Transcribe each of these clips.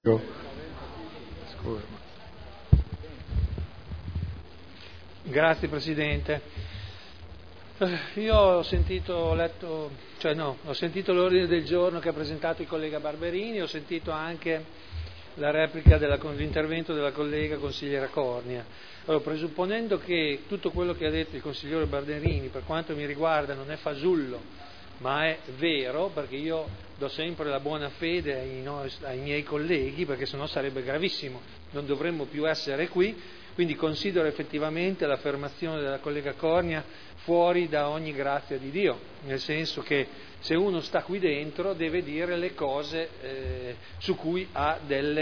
Grazie Presidente. Io ho sentito l'ordine del giorno che ha presentato il collega Barberini, ho sentito anche la replica l'intervento della collega consigliera Cornia. Allora, presupponendo che tutto quello che ha detto il consigliere Barberini per quanto mi riguarda non è fasullo ma è vero, perché io do sempre la buona fede ai miei colleghi, perché sennò sarebbe gravissimo, non dovremmo più essere qui, quindi considero effettivamente l'affermazione della collega Cornia fuori da ogni grazia di Dio, nel senso che se uno sta qui dentro deve dire le cose su cui ha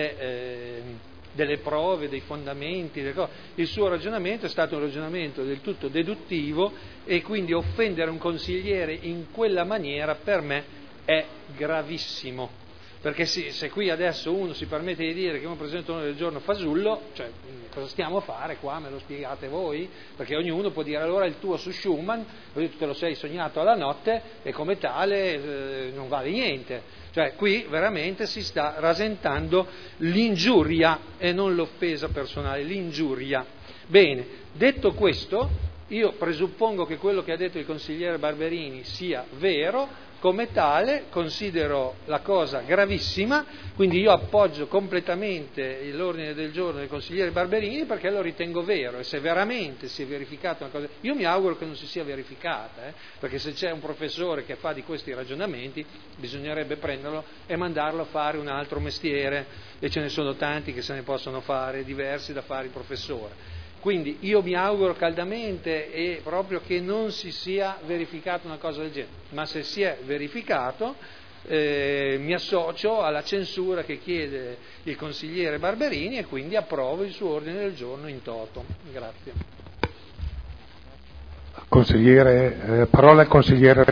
delle prove, dei fondamenti, il suo ragionamento è stato un ragionamento del tutto deduttivo e quindi offendere un consigliere in quella maniera per me è gravissimo. Perché se qui adesso uno si permette di dire che uno presenta un ordine del giorno fasullo, cioè cosa stiamo a fare qua? Me lo spiegate voi? Perché ognuno può dire allora il tuo su Schumann, tu te lo sei sognato alla notte e come tale non vale niente. Cioè qui veramente si sta rasentando l'ingiuria e non l'offesa personale, l'ingiuria. Bene, detto questo, io presuppongo che quello che ha detto il consigliere Barberini sia vero, come tale considero la cosa gravissima, quindi io appoggio completamente l'ordine del giorno del consigliere Barberini perché lo ritengo vero e se veramente si è verificata una cosa, io mi auguro che non si sia verificata, perché se c'è un professore che fa di questi ragionamenti bisognerebbe prenderlo e mandarlo a fare un altro mestiere e ce ne sono tanti che se ne possono fare, diversi da fare il professore. Quindi io mi auguro caldamente e proprio che non si sia verificata una cosa del genere, ma se si è verificato mi associo alla censura che chiede il consigliere Barberini e quindi approvo il suo ordine del giorno in toto. Grazie. Parola al consigliere